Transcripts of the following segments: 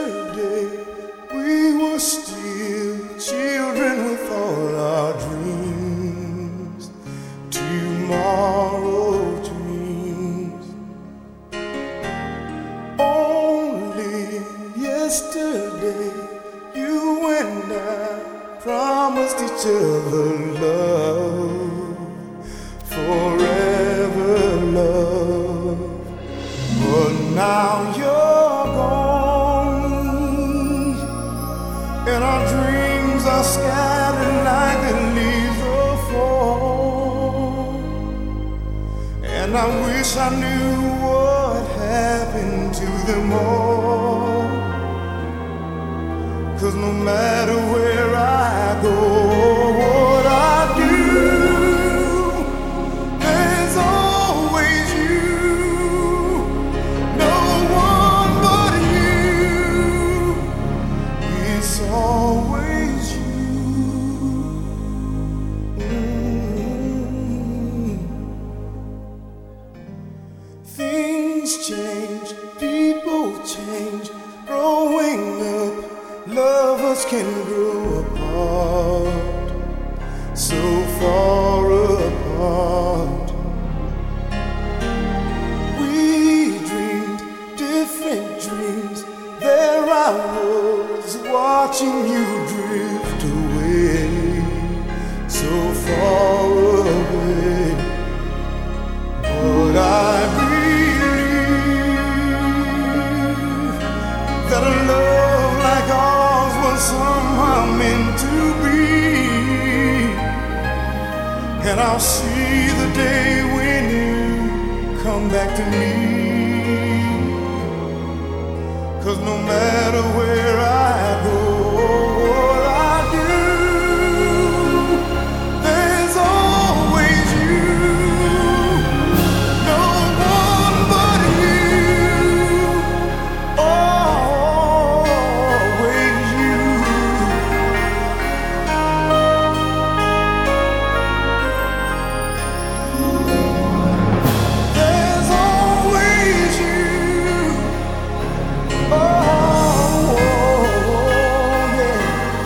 Yesterday we were still children with all our dreams, tomorrow dreams. Only yesterday you and I promised each other love, forever love. But now you're gone, and our dreams are scattered like the leaves of fall. And I wish I knew what happened to them all, 'cause no matter where I go or what I do, there's always you. No one but you. It's always you. Things change, people change. Growing up, lovers can grow apart, so far apart. We dreamed different dreams. There I was watching you drift away, so far away. But I believe that a love like ours was somehow meant to be. And I'll see the day when you come back to me, 'cause no matter where I go or what I do, there's always you. No one but you. Always you. There's always you. Oh, yeah.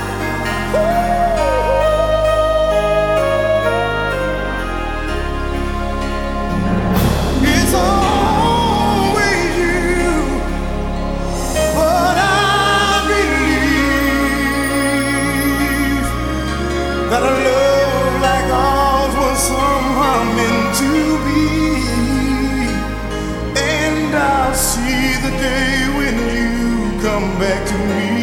It's always you. But I believe that a love like ours was somehow meant to be. And I'll see the day when you come back to me,